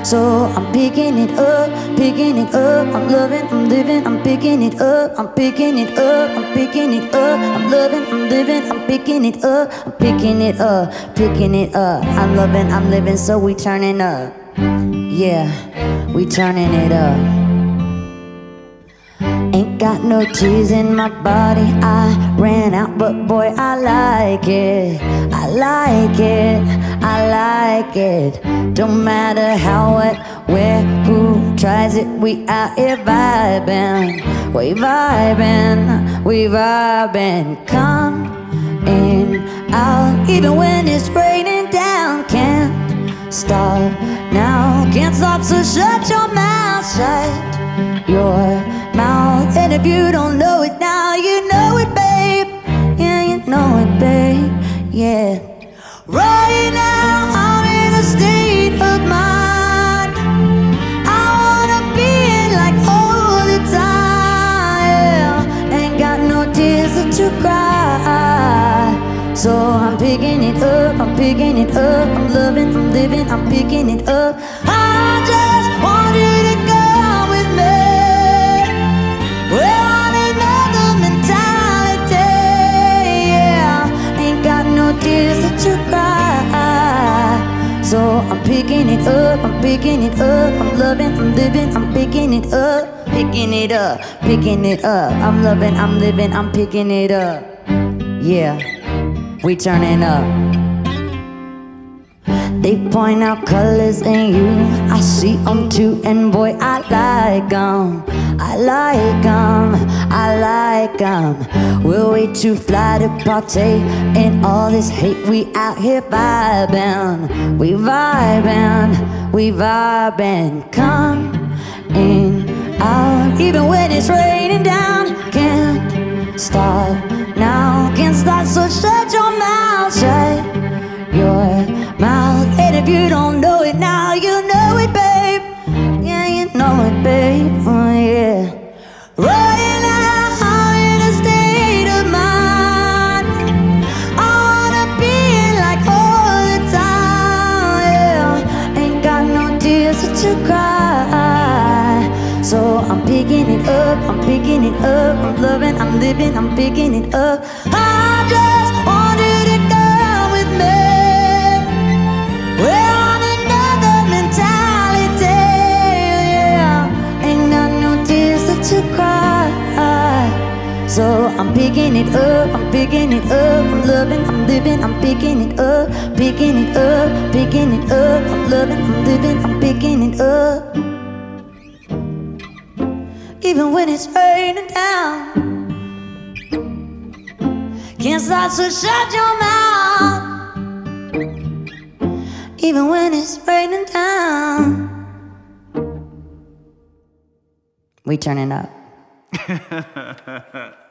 So I'm picking it up, picking it up. I'm loving, I'm living, I'm picking it up. I'm picking it up, I'm picking it up. I'm loving, I'm living, I'm picking it up. I'm picking it up, picking it up. I'm loving, I'm living, so we turning up. Yeah, we turning it up. Ain't got no tears in my body, I ran out, but boy, I like it. I like it, I like it. Don't matter how, what, where, who tries it, we out here vibing. We vibing, we vibing. Come in, out, even when it's raining down. Can't stop now, can't stop, so shut your mouth, shut your mouth. And if you don't know it now, you know it, babe. Yeah, you know it, babe. Yeah. Right now, I'm in a state of mind. I wanna be in like all the time. Yeah. Ain't got no tears to cry. So I'm picking it up, I'm picking it up. I'm loving, I'm living, I'm picking it up. I just want you to go with me. We're on another mentality, yeah. Ain't got no tears to cry. So I'm picking it up, I'm picking it up. I'm loving, I'm living, I'm picking it up. Picking it up, picking it up. I'm loving, I'm living, I'm picking it up. Yeah, we turning up. They point out colors in you, I see them too, and boy, I like them. I like them, I like them. We're way too fly to partake in all this hate. We out here vibing, we vibing, we vibing. Come in, out, even when it's raining down. Can't stop now, can't stop, so shut your mouth, shut your mouth. And if you don't know it now, you know it, babe. Yeah, you know it, babe. Oh yeah. Right now, I'm in a state of mind. I wanna be in like all the time, yeah. Ain't got no tears to cry. So I'm picking it up, I'm picking it up. I'm loving, I'm living, I'm picking it up. I just want you to go with me. We're on another mentality, yeah. Ain't got no tears to cry. So I'm picking it up, I'm picking it up. I'm loving, I'm living, I'm picking it up. Picking it up, picking it up. I'm loving, I'm living, I'm picking it up. Even when it's raining down, can't stop, so shut your mouth. Even when it's raining down, we turning up.